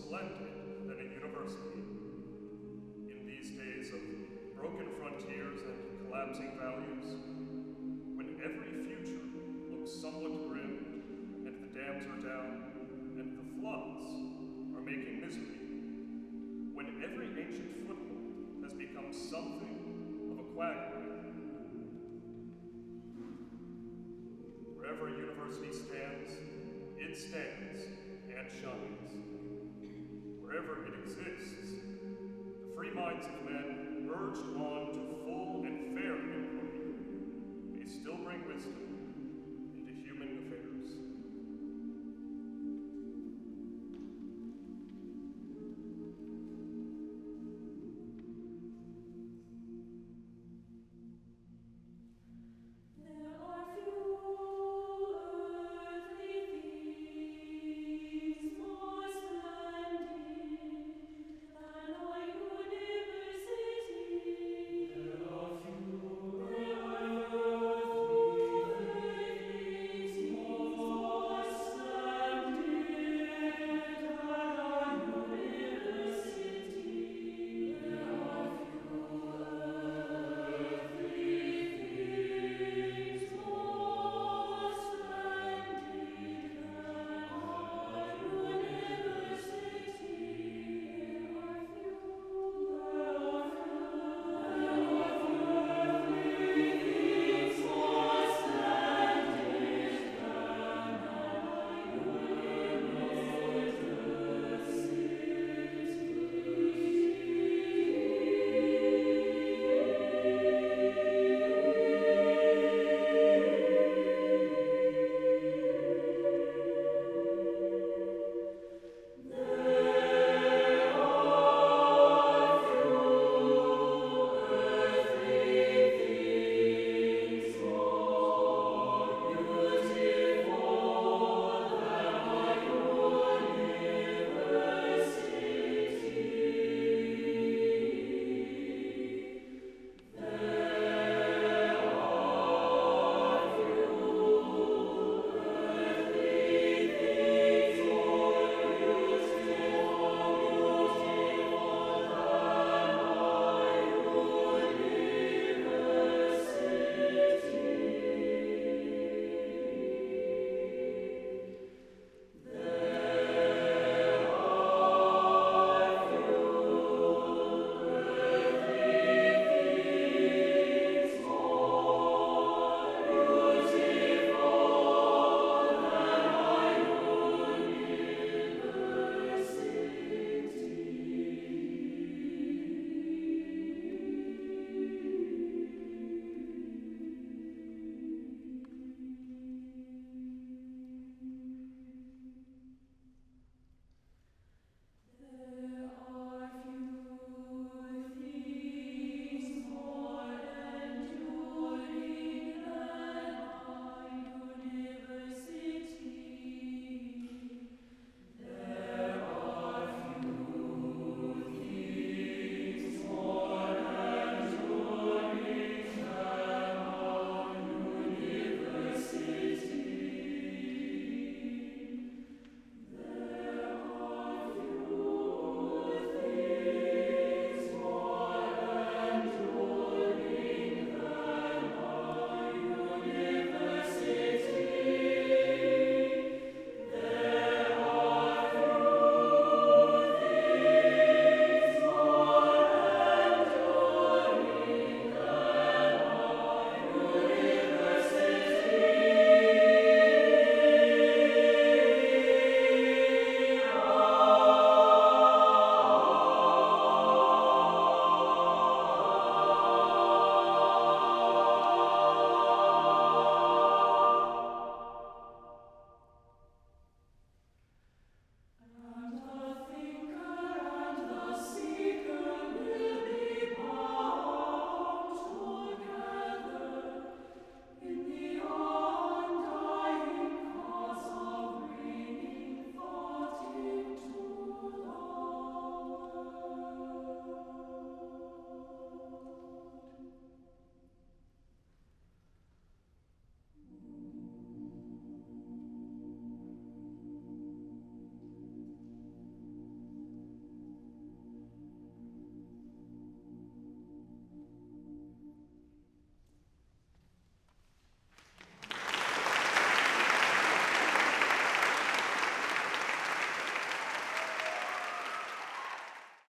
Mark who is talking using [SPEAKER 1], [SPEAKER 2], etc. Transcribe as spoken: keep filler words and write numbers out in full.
[SPEAKER 1] splendid than a university. In these days of broken frontiers and collapsing values, when every future looks somewhat grim, and the dams are down, and the floods are making misery, when every ancient foothold has become something of a quagmire, wherever a university stands, it stands and shines. Wherever it exists, the free minds of men urged on to full and fair inquiry may still bring wisdom